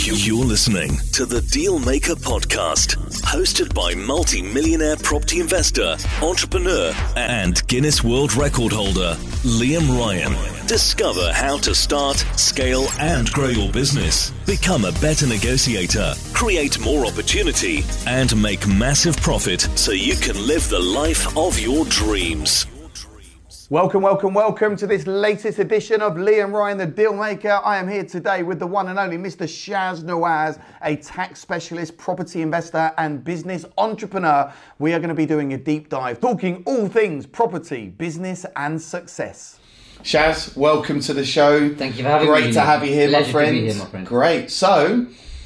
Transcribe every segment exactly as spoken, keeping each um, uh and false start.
You're listening to the Dealmaker Podcast, hosted by multi-millionaire property investor, entrepreneur, and Guinness World Record holder, Liam Ryan. Discover how to start, scale, and grow your business. Become a better negotiator, create more opportunity, and make massive profit so you can live the life of your dreams. Welcome, welcome, welcome to this latest edition of Liam Ryan, the Dealmaker. I am here today with the one and only Mister Shaz Nawaz, a tax specialist, property investor, and business entrepreneur. We are going to be doing a deep dive, talking all things property, business, and success. Shaz, welcome to the show. Thank you for having Great me. Great to have you here, my friend. To be here, my friend. Great. So,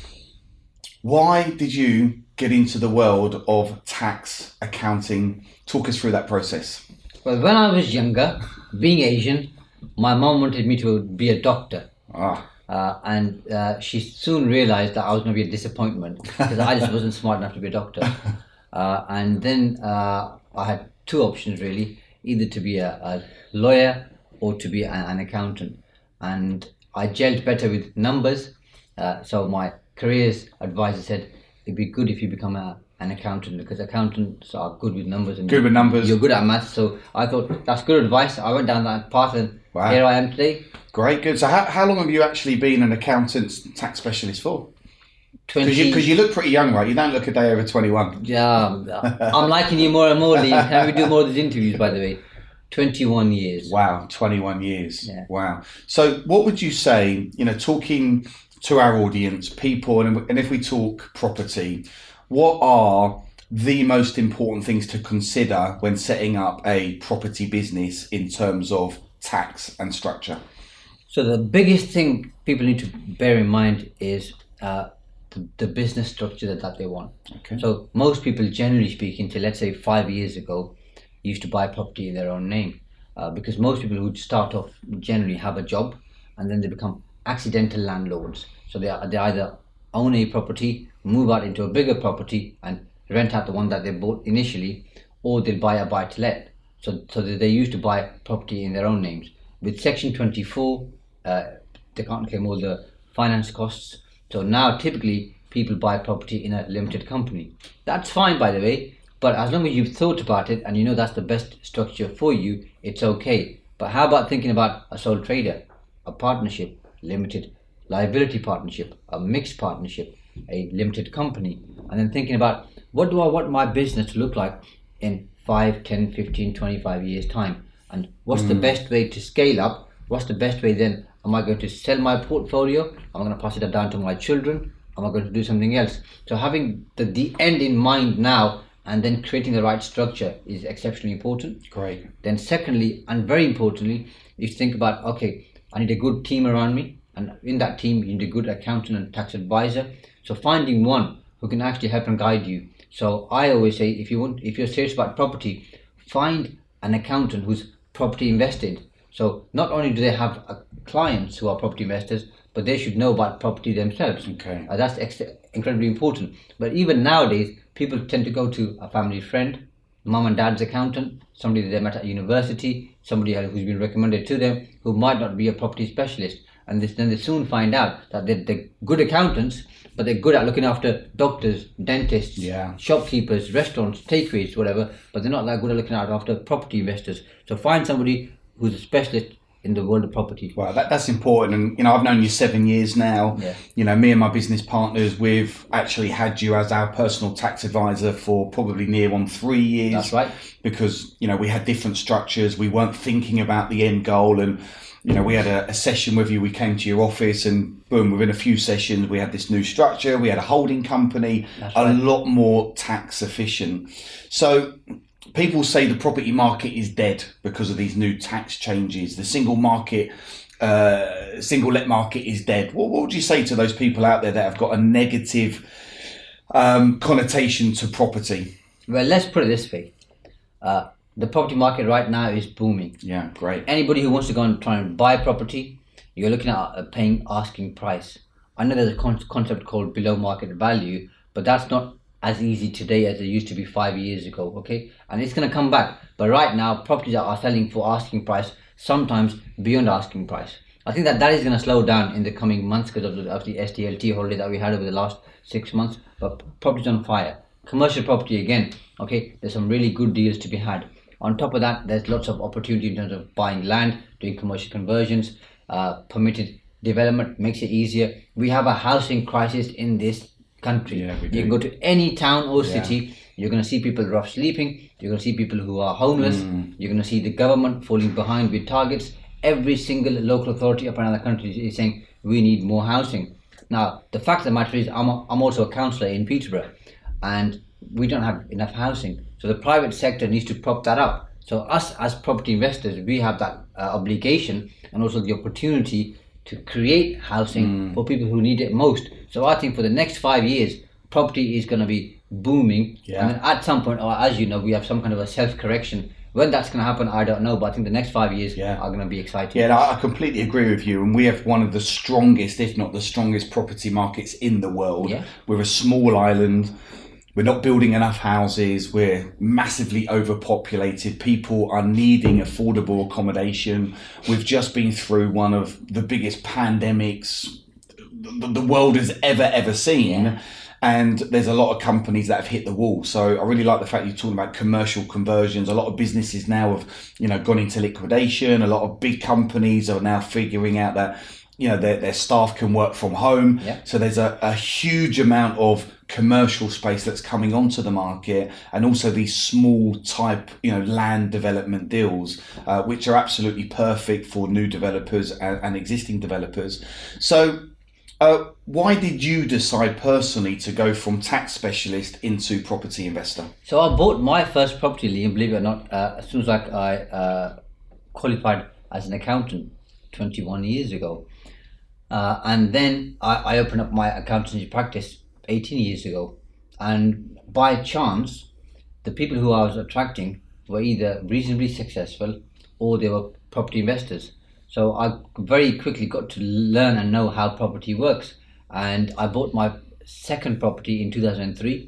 why did you get into the world of tax accounting? Talk us through that process. Well, when I was younger, being Asian, my mom wanted me to be a doctor. Ah. Uh, and uh, she soon realized that I was going to be a disappointment because I just wasn't smart enough to be a doctor. Uh, and then uh, I had two options really, either to be a, a lawyer or to be a, an accountant. And I gelled better with numbers. Uh, so my careers advisor said, it'd be good if you become a an accountant, because accountants are good with numbers and good with numbers. You're good at maths, so I thought that's good advice. I went down that path and wow. Here I am today. Great, good. So how, how long have you actually been an accountant tax specialist for? twenty Because you, you look pretty young, right? You don't look a day over twenty-one. Yeah, I'm liking you more and more, Liam. Can we do more of these interviews, by the way? twenty-one years. Wow, twenty-one years. Yeah. Wow. So what would you say, you know, talking to our audience, people, and, and if we talk property, what are the most important things to consider when setting up a property business in terms of tax and structure? So the biggest thing people need to bear in mind is uh, the, the business structure that, that they want. Okay. So most people, generally speaking, till let's say five years ago, used to buy property in their own name uh, because most people who start off generally have a job and then they become accidental landlords. So they are, they either own a property, move out into a bigger property and rent out the one that they bought initially, or they'll buy a buy-to-let. So, so that they used to buy property in their own names. With Section twenty-four, uh, they can't claim all the finance costs. So now typically people buy property in a limited company. That's fine, by the way, but as long as you've thought about it and you know that's the best structure for you, it's okay. But how about thinking about a sole trader, a partnership, limited liability partnership, a mixed partnership, a limited company, and then thinking about what do I want my business to look like in five, ten, fifteen, twenty-five years time, and what's mm. the best way to scale up? What's the best way then? Am I going to sell my portfolio? Am I going to pass it down to my children? Am I going to do something else? So having the, the end in mind now and then creating the right structure is exceptionally important. Great. Then secondly, and very importantly, you think about, okay, I need a good team around me, and in that team you need a good accountant and tax advisor. So finding one who can actually help and guide you. So I always say, if you want, if you're serious about property, find an accountant who's property invested. So not only do they have uh, clients who are property investors, but they should know about property themselves. Okay. Uh, that's ex- incredibly important. But even nowadays, people tend to go to a family friend, mom and dad's accountant, somebody they met at university, somebody who's been recommended to them, who might not be a property specialist. And this, then they soon find out that they're, they're good accountants, but they're good at looking after doctors, dentists, yeah. shopkeepers, restaurants, takeaways, whatever, but they're not that good at looking after property investors. So find somebody who's a specialist in the world of property. Well, that, that's important. And, you know, I've known you seven years now. Yeah. You know, me and my business partners, we've actually had you as our personal tax advisor for probably near on three years. That's right. Because, you know, we had different structures. We weren't thinking about the end goal. And, you know, we had a, a session with you. We came to your office and boom, within a few sessions, we had this new structure. We had a holding company, That's a right. lot more tax efficient. So people say the property market is dead because of these new tax changes. The single market, uh, single let market is dead. What, what would you say to those people out there that have got a negative um, connotation to property? Well, let's put it this way. Uh, the property market right now is booming. Yeah, great. Anybody who wants to go and try and buy property, you're looking at uh, paying asking price. I know there's a con- concept called below market value, but that's not as easy today as it used to be five years ago, okay? And it's going to come back. But right now, properties are selling for asking price, sometimes beyond asking price. I think that that is going to slow down in the coming months because of the, of the S D L T holiday that we had over the last six months. But property's on fire. Commercial property again, okay, there's some really good deals to be had. On top of that, there's lots of opportunity in terms of buying land, doing commercial conversions, uh, permitted development makes it easier. We have a housing crisis in this country. Yeah, we do. You can go to any town or Yeah. city, you're going to see people rough sleeping, you're going to see people who are homeless, Mm. you're going to see the government falling behind with targets. Every single local authority up around the country is saying we need more housing. Now, the fact of the matter is, I'm, a, I'm also a councillor in Peterborough, and we don't have enough housing. So the private sector needs to prop that up. So us as property investors, we have that uh, obligation and also the opportunity to create housing Mm. for people who need it most. So I think for the next five years, property is going to be booming. Yeah. And then at some point, or as you know, we have some kind of a self-correction. When that's going to happen, I don't know. But I think the next five years Yeah. are going to be exciting. Yeah, no, I completely agree with you. And we have one of the strongest, if not the strongest, property markets in the world. Yeah. We're a small island. We're not building enough houses. We're massively overpopulated. People are needing affordable accommodation. We've just been through one of the biggest pandemics the, the world has ever, ever seen. Yeah. And there's a lot of companies that have hit the wall. So I really like the fact you're talking about commercial conversions. A lot of businesses now have, you know, gone into liquidation. A lot of big companies are now figuring out that, you know, their, their staff can work from home. Yeah. So there's a, a huge amount of commercial space that's coming onto the market, and also these small type, you know, land development deals, uh, which are absolutely perfect for new developers and, and existing developers. So Uh, why did you decide personally to go from tax specialist into property investor? So I bought my first property, Liam, believe it or not, uh, as soon as I, I uh, qualified as an accountant twenty-one years ago. Uh, and then I, I opened up my accountancy practice eighteen years ago. And by chance, the people who I was attracting were either reasonably successful or they were property investors. So I very quickly got to learn and know how property works. And I bought my second property in two thousand three,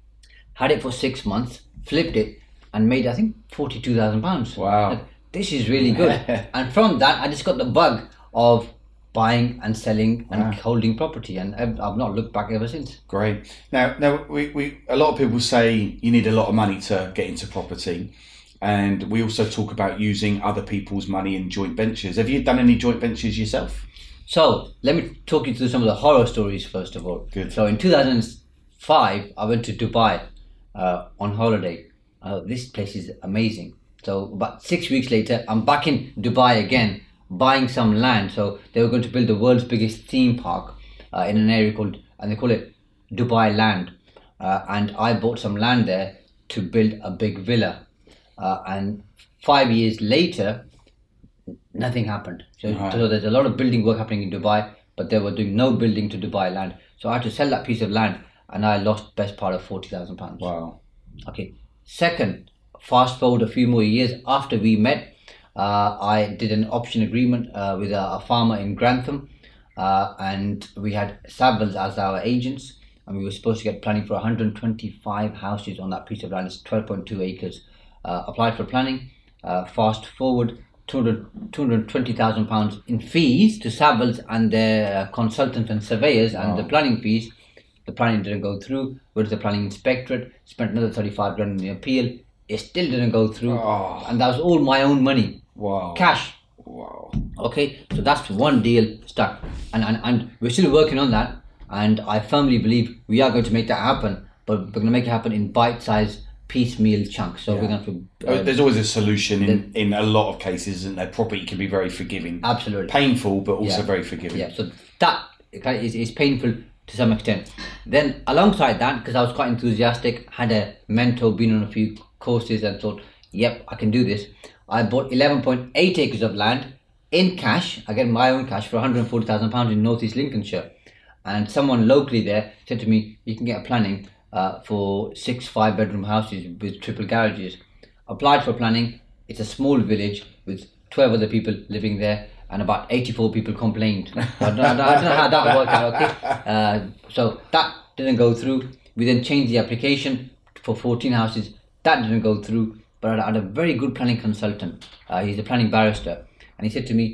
had it for six months, flipped it, and made, I think, forty-two thousand pounds. Wow. This is really good. And from that, I just got the bug of buying and selling and Wow. holding property. And I've I've not looked back ever since. Great. Now, now we, we a lot of people say you need a lot of money to get into property. And we also talk about using other people's money in joint ventures. Have you done any joint ventures yourself? So let me talk you through some of the horror stories first of all. Good. So in two thousand five, I went to Dubai uh, on holiday. Uh, this place is amazing. So about six weeks later, I'm back in Dubai again, buying some land. So they were going to build the world's biggest theme park uh, in an area called, and they call it Dubai Land. Uh, and I bought some land there to build a big villa. Uh, and five years later, nothing happened. So, Right. so there's a lot of building work happening in Dubai, but they were doing no building to Dubai land. So I had to sell that piece of land, and I lost best part of forty thousand pounds. Wow. Okay. Second, fast forward a few more years after we met, uh, I did an option agreement uh, with a, a farmer in Grantham, uh, and we had Savills as our agents, and we were supposed to get planning for one hundred twenty-five houses on that piece of land. It's twelve point two acres. Uh, applied for planning. Uh, fast forward, two hundred twenty thousand pounds in fees to Savills and their uh, consultants and surveyors, and Wow. the planning fees. The planning didn't go through. Went to the planning inspectorate, spent another thirty-five grand in the appeal. It still didn't go through, Oh. and that was all my own money, Wow. cash. Wow. Okay, so that's one deal stuck, and, and and we're still working on that. And I firmly believe we are going to make that happen, but we're going to make it happen in bite-sized, piecemeal chunks. So Yeah. we're going to Oh, uh, There's always a solution in, in a lot of cases, isn't there? Property can be very forgiving. absolutely. Painful, but also Yeah. very forgiving. Yeah, so that is, is painful to some extent. Then alongside that, because I was quite enthusiastic, had a mentor, been on a few courses and thought, yep, I can do this. I bought eleven point eight acres of land in cash, again my own cash, for one hundred forty thousand pounds in North East Lincolnshire. And someone locally there said to me, you can get a planning uh, for six five bedroom houses with triple garages. Applied for planning. It's a small village with twelve other people living there, and about eighty-four people complained. I don't, I don't, I don't know how that worked out, okay? Uh, so that didn't go through. We then changed the application for fourteen houses. That didn't go through. But I had a very good planning consultant. Uh, he's a planning barrister. And he said to me,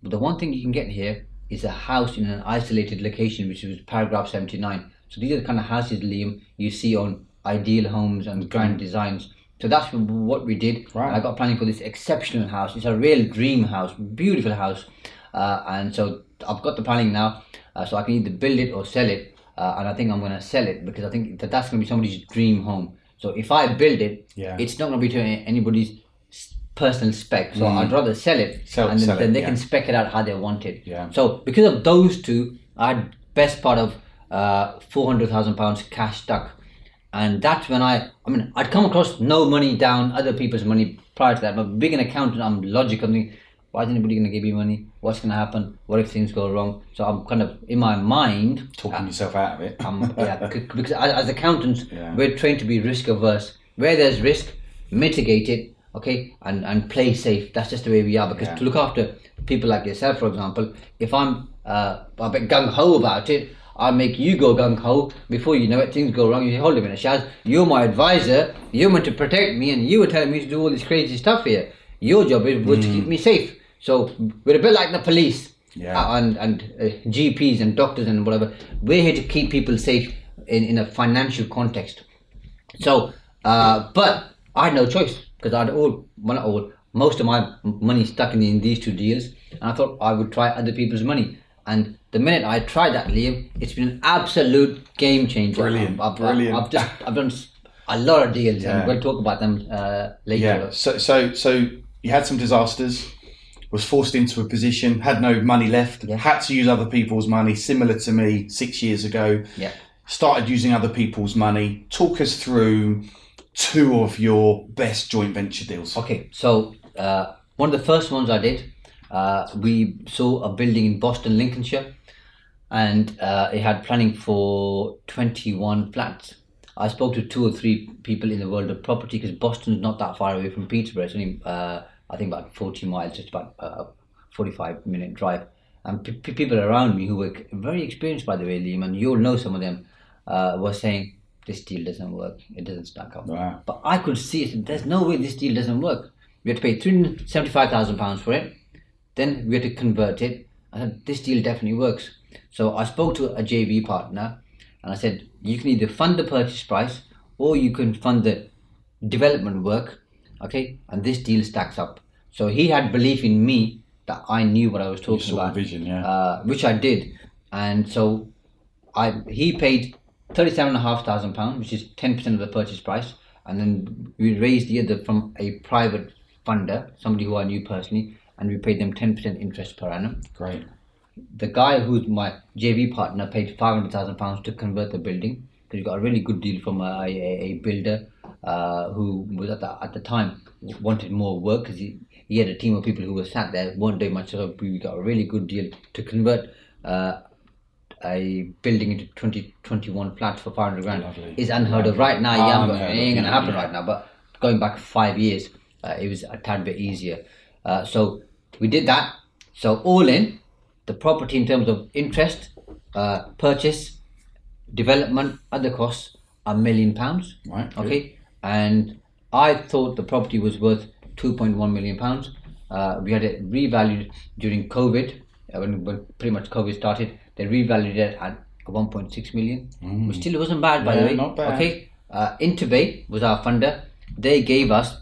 But the one thing you can get here is a house in an isolated location, which was paragraph seventy-nine. So these are the kind of houses, Liam, you see on Ideal Homes and Grand Designs. So that's what we did. Right. I got planning for this exceptional house. It's a real dream house, beautiful house. Uh, and so I've got the planning now, uh, so I can either build it or sell it. Uh, and I think I'm going to sell it because I think that that's going to be somebody's dream home. So if I build it, yeah. it's not going to be to anybody's personal spec. So mm. I'd rather sell it, sell, and then, sell then it, they yeah. can spec it out how they want it. Yeah. So because of those two, I had best part of uh, four hundred thousand pounds cash stuck. And that's when I, I mean, I'd come across no money down other people's money prior to that. But being an accountant, I'm logical. I'm thinking, why is anybody going to give you money? What's going to happen? What if things go wrong? So I'm kind of, in my mind... Talking uh, yourself out of it. um, yeah, because as, as accountants, yeah. we're trained to be risk averse. Where there's risk, mitigate it, okay? And, and play safe. That's just the way we are. Because yeah. to look after people like yourself, for example, if I'm uh, a bit gung-ho about it, I'll make you go gung-ho. Before you know it, things go wrong. You say, hold a minute, Shaz, you're my advisor. You're meant to protect me, and you were telling me to do all this crazy stuff here. Your job is, was mm. to keep me safe. So we're a bit like the police yeah. uh, and, and uh, G Ps and doctors and whatever. We're here to keep people safe in, in a financial context. So, uh, but I had no choice because I had all, well, not all, most of my money stuck in, in these two deals. And I thought I would try other people's money. And the minute I tried that, Liam, it's been an absolute game changer. Brilliant, I've, I've, brilliant. I've, just, I've done a lot of deals, yeah. and we'll talk about them uh, later. Yeah. So, so, so you had some disasters, was forced into a position, had no money left, yeah. had to use other people's money, similar to me six years ago. Yeah. Started using other people's money. Talk us through two of your best joint venture deals. Okay, so uh, one of the first ones I did. Uh, we saw a building in Boston, Lincolnshire, and uh, it had planning for twenty-one flats. I spoke to two or three people in the world of property because Boston's not that far away from Peterborough. It's only, uh, I think, about forty miles, just about a forty-five minute drive. And p- p- people around me who were very experienced, by the way, Liam, and you'll know some of them, uh, were saying, this deal doesn't work. It doesn't stack up. Wow. But I could see it. There's no way this deal doesn't work. We had to pay three hundred seventy-five thousand pounds for it. Then we had to convert it. I said, this deal definitely works. So I spoke to a J V partner and I said, you can either fund the purchase price or you can fund the development work, okay? And this deal stacks up. So he had belief in me that I knew what I was talking you saw about. The vision, yeah. Uh, which I did. And so I he paid thirty-seven thousand five hundred pounds, which is ten percent of the purchase price. And then we raised the other from a private funder, somebody who I knew personally, and we paid them ten percent interest per annum. Great. The guy who's my J V partner paid five hundred thousand pounds to convert the building because he got a really good deal from a, a, a builder uh, who was at the, at the time wanted more work because he, he had a team of people who were sat there, weren't doing much, so we got a really good deal to convert uh, a building into twenty, twenty-one flats for five hundred grand. Lovely. Is unheard of right now. Yeah, Unheard it ain't going to of, happen yeah. right now, but going back five years, uh, it was a tad bit easier. Uh, so we did that. So all in, the property in terms of interest, uh, purchase, development, other costs, a million pounds. Right. Good. Okay. And I thought the property was worth two point one million pounds. Uh, we had it revalued during COVID, uh, when, when pretty much COVID started. They revalued it at one point six million, Mm. which still wasn't bad, by Yeah, the way. not bad. Okay. Uh, Interbay was our funder. They gave us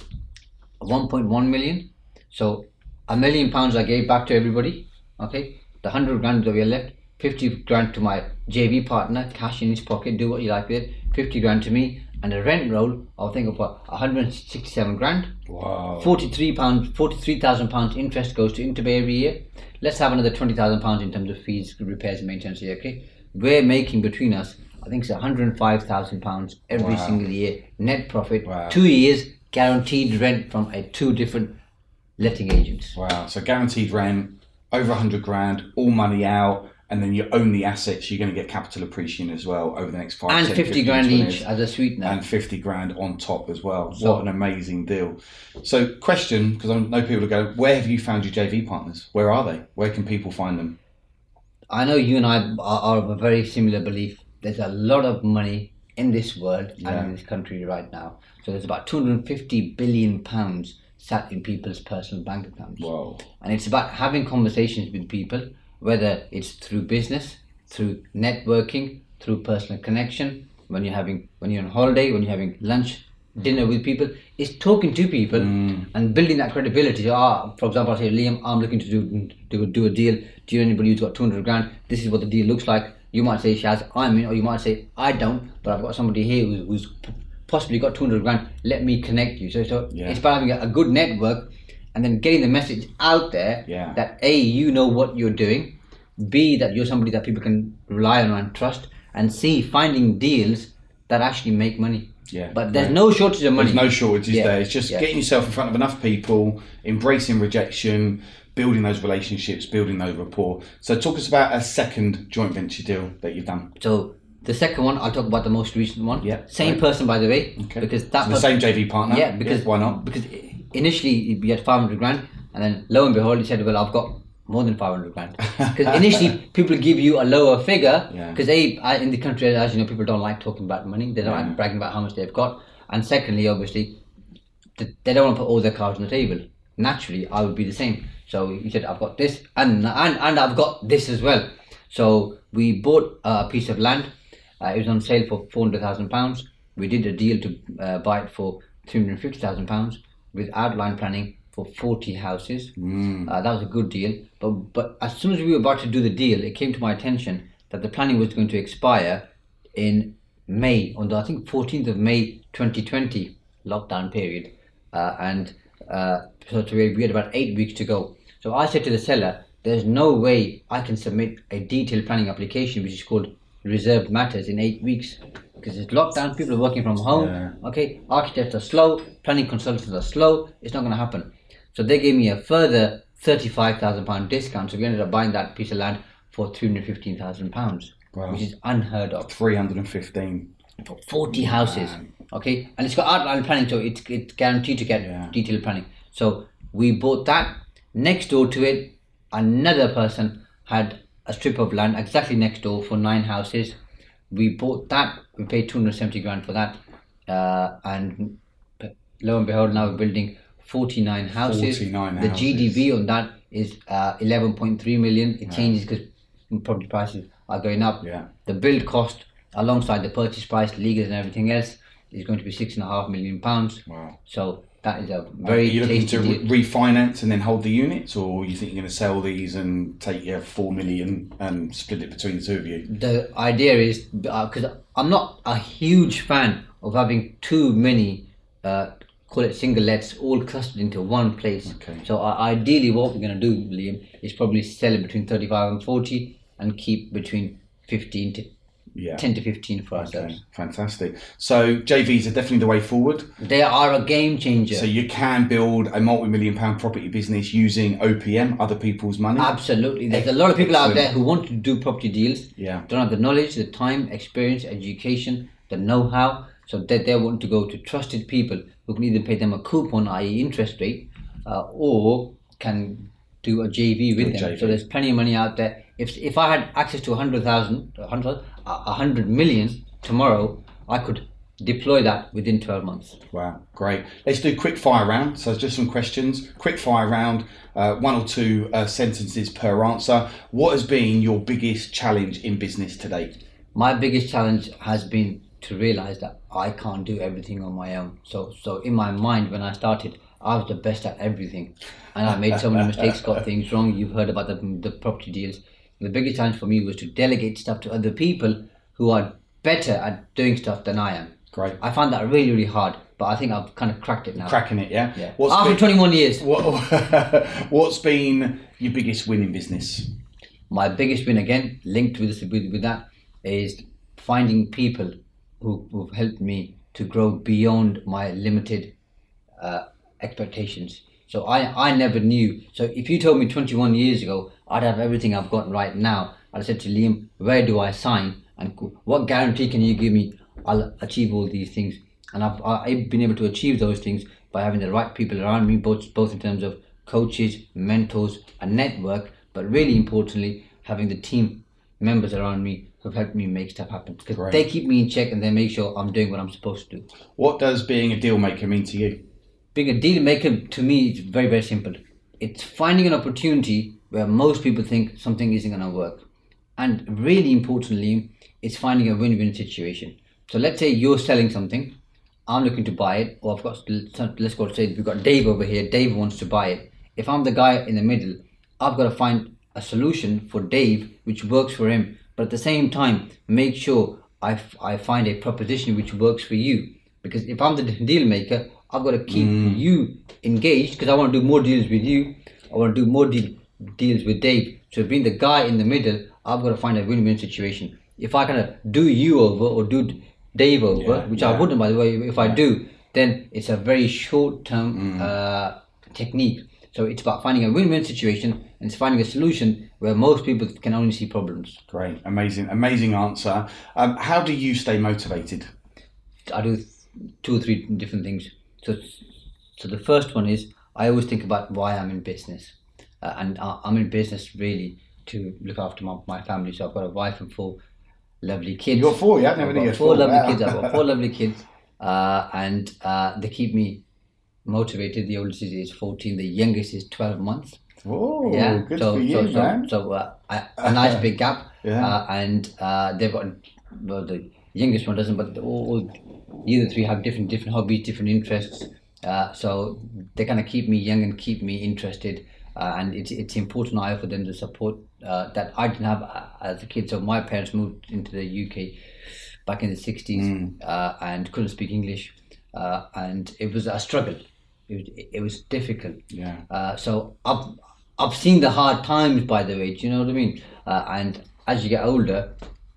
one point one million. So a million pounds I gave back to everybody. Okay, the hundred grand that we had left, fifty grand to my J V partner, cash in his pocket, do what you like with it. Fifty grand to me, and a rent roll. I think of one hundred sixty-seven grand. Wow. Forty-three pounds, forty-three thousand pounds interest goes to Interbay every year. Let's have another twenty thousand pounds in terms of fees, repairs, and maintenance here. Okay, we're making between us, I think it's one hundred five thousand pounds every Wow. single year net profit. Wow. Two years guaranteed rent from a two different letting agents. Wow. So guaranteed rent, over a hundred grand, all money out, and then you own the assets. You're going to get capital appreciation as well over the next five, And ten, fifty fifteen, grand twenty each years. as a sweetener. And fifty grand on top as well. So- what an amazing deal. So question, because I know people will go, where have you found your J V partners? Where are they? Where can people find them? I know you and I are, are of a very similar belief. There's a lot of money in this world Yeah. and in this country right now. So there's about two hundred fifty billion pounds sat in people's personal bank accounts. Whoa. And it's about having conversations with people, whether it's through business, through networking, through personal connection, when you're having, when you're on holiday, when you're having lunch, dinner with people. It's talking to people mm. and building that credibility. So, ah, for example, I say, Liam, I'm looking to do, do, do a deal. Do you know anybody who's got two hundred grand? This is what the deal looks like. You might say, Shaz, I'm in, or you might say, I don't, but I've got somebody here who's, who's possibly got two hundred grand. Let me connect you. So, so yeah. it's about having a, a good network and then getting the message out there yeah. that A, you know what you're doing, B, that you're somebody that people can rely on and trust, and C, finding deals that actually make money. Yeah, but there's right. no shortage of money. There's no shortages yeah. there. It's just yeah. getting yourself in front of enough people, embracing rejection, building those relationships, building those rapport. So talk us about a second joint venture deal that you've done. So the second one, I'll talk about the most recent one. Yeah, same right. person, by the way. Okay. Because that so the same J V partner. Yeah, because yeah, why not? Because initially we had five hundred grand, and then lo and behold, he said, "Well, I've got more than five hundred grand." Because initially people give you a lower figure because yeah. in the country, as you know, people don't like talking about money. They don't yeah. like bragging about how much they've got. And secondly, obviously, they don't want to put all their cards on the table. Naturally, I would be the same. So he said, I've got this and and, and I've got this as well. So we bought a piece of land. Uh, it was on sale for four hundred thousand pounds. We did a deal to uh, buy it for three hundred fifty thousand pounds with outline planning for forty houses. Mm. Uh, that was a good deal. But, but as soon as we were about to do the deal, it came to my attention that the planning was going to expire in May, on the I think fourteenth of May twenty twenty, lockdown period, uh, and uh, so we had about eight weeks to go. So I said to the seller, there's no way I can submit a detailed planning application which is called reserved matters in eight weeks because it's lockdown, people are working from home, yeah. okay, architects are slow, planning consultants are slow, it's not going to happen. So they gave me a further thirty-five thousand pound discount, so we ended up buying that piece of land for three hundred fifteen thousand pounds. Wow. Which is unheard of. three hundred fifteen for forty houses. Man. Okay, and it's got outline planning, so it's it's guaranteed to get yeah. detailed planning. So we bought that. Next door to it, another person had a strip of land exactly next door for nine houses. We bought that. We paid two hundred seventy grand for that, uh, and lo and behold, now we're building forty-nine houses. forty-nine the houses. G D V on that is uh, eleven point three million. It yeah. changes because property prices are going up. Yeah. The build cost alongside the purchase price, legals and everything else is going to be six and a half million pounds. Wow. So that is a very Are you looking tasty to deal. re- refinance and then hold the units, or you think you're going to sell these and take your four million and split it between the two of you? The idea is, because uh, I'm not a huge fan of having too many uh, call it single lets all clustered into one place. Okay. So uh, ideally what we're going to do, Liam, is probably sell it between thirty-five and forty and keep between fifteen to yeah. ten to fifteen for ourselves. Okay. Fantastic. So J Vs are definitely the way forward. They are a game changer. So you can build a multi-million pound property business using O P M, other people's money. Absolutely. There's a lot of people Excellent. out there who want to do property deals. Yeah. Don't have the knowledge, the time, experience, education, the know-how. So that they want to go to trusted people who can either pay them a coupon, that is interest rate, uh, or can do a J V with do them. J V. So there's plenty of money out there. If if I had access to a hundred thousand, a hundred, a hundred million tomorrow, I could deploy that within twelve months. Wow, great. Let's do quick fire round. So just some questions. Quick fire round, uh, one or two uh, sentences per answer. What has been your biggest challenge in business to date? My biggest challenge has been to realize that I can't do everything on my own. So so in my mind, when I started, I was the best at everything. And I made so many mistakes, got things wrong. You've heard about the, the property deals. The biggest challenge for me was to delegate stuff to other people who are better at doing stuff than I am. Great. I found that really, really hard, but I think I've kind of cracked it now. Cracking it, yeah? Yeah. What's After been, twenty-one years. What, what's been your biggest win in business? My biggest win, again, linked with, this, with, with that, is finding people who, who've helped me to grow beyond my limited uh, expectations. So I, I never knew. So if you told me twenty-one years ago, I'd have everything I've got right now, I'd have said to Liam, where do I sign? And what guarantee can you give me I'll achieve all these things? And I've, I've been able to achieve those things by having the right people around me, both, both in terms of coaches, mentors, a network, but really importantly, having the team members around me who've helped me make stuff happen. Because they keep me in check and they make sure I'm doing what I'm supposed to do. What does being a deal maker mean to you? being a deal maker, to me, it's very, very simple. It's finding an opportunity where most people think something isn't going to work. And really importantly, it's finding a win-win situation. So let's say you're selling something, I'm looking to buy it, or I've got, let's go say we've got Dave over here, Dave wants to buy it. If I'm the guy in the middle, I've got to find a solution for Dave which works for him, but at the same time, make sure I, f- I find a proposition which works for you. Because if I'm the deal maker, I've got to keep mm. you engaged, because I want to do more deals with you. I want to do more deal, deals with Dave. So being the guy in the middle, I've got to find a win-win situation. If I kind of do you over or do Dave over, yeah, which yeah. I wouldn't, by the way, if I do, then it's a very short-term mm. uh, technique. So it's about finding a win-win situation, and it's finding a solution where most people can only see problems. Great, amazing, amazing answer. Um, how do you stay motivated? I do two or three different things. So, so the first one is I always think about why I'm in business, uh, and uh, I'm in business really to look after my, my family. So I've got a wife and four lovely kids. You've got four, yeah? Never I've got four, four lovely wow. kids. I've got four lovely kids, uh, and uh, they keep me motivated. The oldest is fourteen. The youngest is twelve months. Oh, yeah. Good so, for you, so, man. So, so uh, a, a nice big gap, yeah. uh, and uh, they've got well, the youngest one doesn't, but all, all the other three have different different hobbies, different interests. Uh, so they kind of keep me young and keep me interested, uh, and it's it's important I offer them the support uh, that I didn't have as a kid. So my parents moved into the U K back in the sixties mm. uh, and couldn't speak English, uh, and it was a struggle. It was, it was difficult. Yeah. Uh, so I've I've seen the hard times, by the way. Do you know what I mean? Uh, and as you get older,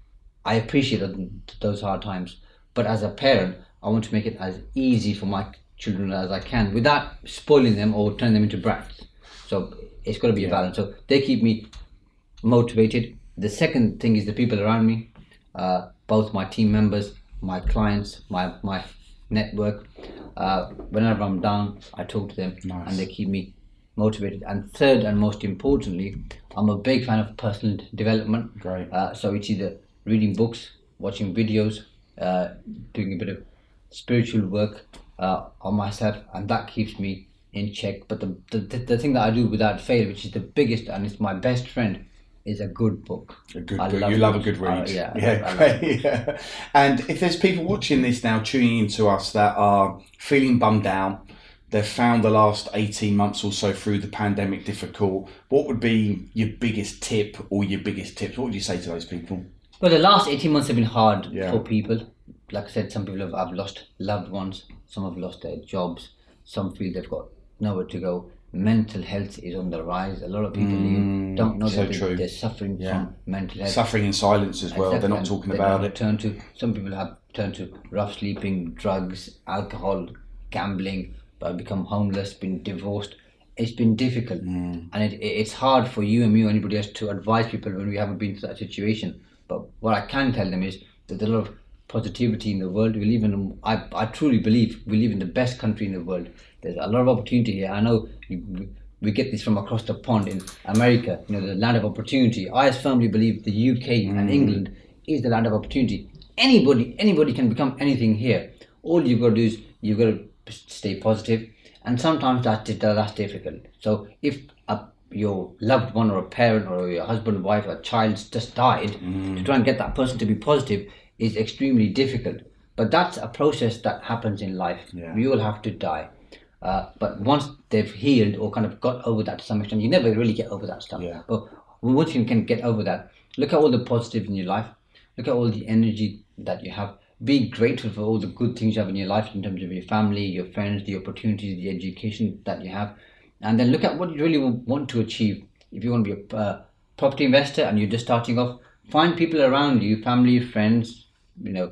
I appreciate those hard times. But as a parent, I want to make it as easy for my children as I can without spoiling them or turning them into brats. So it's got to be yeah. a balance. So they keep me motivated. The second thing is the people around me, uh, both my team members, my clients, my my network. Uh, whenever I'm down, I talk to them, nice. And they keep me motivated. And third and most importantly, I'm a big fan of personal development. Great. Uh, so it's either reading books, watching videos, uh, doing a bit of spiritual work uh, on myself, and that keeps me in check. But the, the the thing that I do without fail, which is the biggest and it's my best friend, is a good book. A good I book. love You love a good read. Uh, yeah. Yeah, I great. Yeah. And if there's people watching this now, tuning into us, that are feeling bummed out, they've found the last eighteen months or so through the pandemic difficult, what would be your biggest tip or your biggest tips? What would you say to those people? Well, the last eighteen months have been hard yeah. for people. Like I said, some people have, have lost loved ones, some have lost their jobs, some feel they've got nowhere to go. Mental health is on the rise. A lot of people mm, don't know so that true. they're suffering yeah. from mental health. Suffering in silence as well. Exactly. They're not talking they about it. Turn to, some people have turned to rough sleeping, drugs, alcohol, gambling, but become homeless, been divorced. It's been difficult. Mm. And it, it's hard for you and me or anybody else to advise people when we haven't been through that situation. But what I can tell them is there's a lot of positivity in the world. We live in, I, I truly believe we live in the best country in the world. There's a lot of opportunity here. I know we, we get this from across the pond in America, you know, the land of opportunity. I firmly believe the U K mm. and England is the land of opportunity. Anybody, anybody can become anything here. All you've got to do is you've got to stay positive, and sometimes that's that's difficult. So if a, your loved one or a parent or your husband, wife, or child just died, mm. to try and get that person to be positive is extremely difficult. But that's a process that happens in life. Yeah. We all have to die. Uh, but once they've healed or kind of got over that to some extent, you never really get over that stuff. Yeah. But once you can get over that, look at all the positives in your life. Look at all the energy that you have. Be grateful for all the good things you have in your life in terms of your family, your friends, the opportunities, the education that you have. And then look at what you really want to achieve. If you want to be a uh, property investor and you're just starting off, find people around you, family, friends, you know,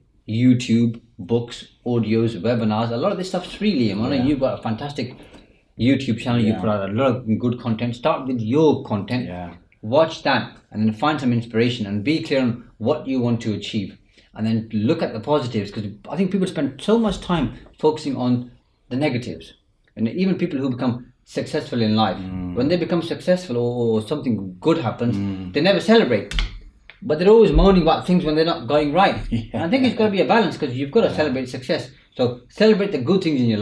YouTube, books, audios, webinars. A lot of this stuff's free, Liam. I know yeah. you've got a fantastic YouTube channel. Yeah. You put out a lot of good content. Start with your content. Yeah. Watch that and then find some inspiration and be clear on what you want to achieve. And then look at the positives, because I think people spend so much time focusing on the negatives. And even people who become successful in life, mm. when they become successful or, or something good happens, mm. they never celebrate. But they're always moaning about things when they're not going right. Yeah. And I think it's got to be a balance, because you've got to yeah. celebrate success. So celebrate the good things in your life,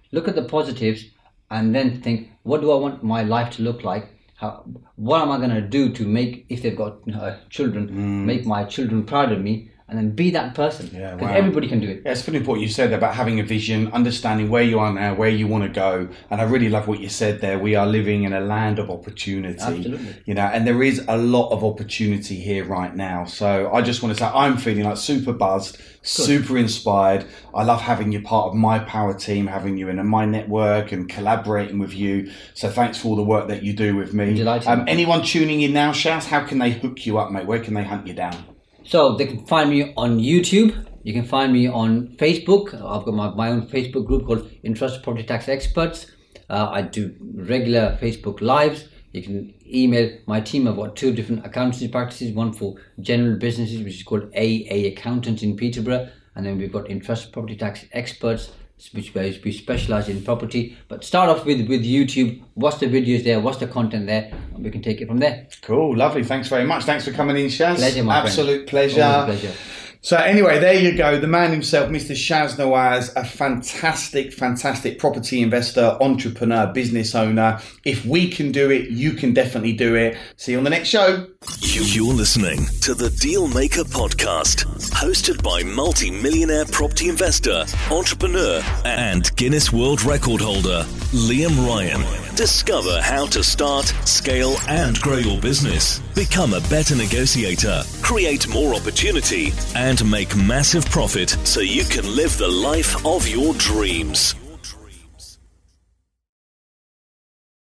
look at the positives, and then think, what do I want my life to look like? How, what am I going to do to make, if they've got uh, children, mm. make my children proud of me? And then be that person. Yeah, because wow. everybody can do it. Yeah, it's really important you said about having a vision, understanding where you are now, where you want to go. And I really love what you said there. We are living in a land of opportunity. Absolutely. You know, and there is a lot of opportunity here right now. So I just want to say I'm feeling like super buzzed, Good. super inspired. I love having you part of my power team, having you in my network and collaborating with you. So thanks for all the work that you do with me. Delighted. Um, anyone tuning in now, Shaz, how can they hook you up, mate? Where can they hunt you down? So they can find me on YouTube. You can find me on Facebook. I've got my, my own Facebook group called Entrust Property Tax Experts. Uh, I do regular Facebook lives. You can email my team. I've got two different accountancy practices. One for general businesses, which is called A A Accountants in Peterborough. And then we've got Entrust Property Tax Experts, which we specialize in property. But start off with, with YouTube. What's the videos there? What's the content there? And we can take it from there. Cool, lovely. Thanks very much. Thanks for coming in, Shaz. Pleasure, my Absolute friend. pleasure. Always a pleasure. So anyway, there you go. The man himself, Mister Shaz Nawaz, a fantastic, fantastic property investor, entrepreneur, business owner. If we can do it, you can definitely do it. See you on the next show. You're listening to the Dealmaker Podcast, hosted by multi-millionaire property investor, entrepreneur, and Guinness World Record holder, Liam Ryan. Discover how to start, scale, and grow your business. Become a better negotiator, create more opportunity, and make massive profit so you can live the life of your dreams.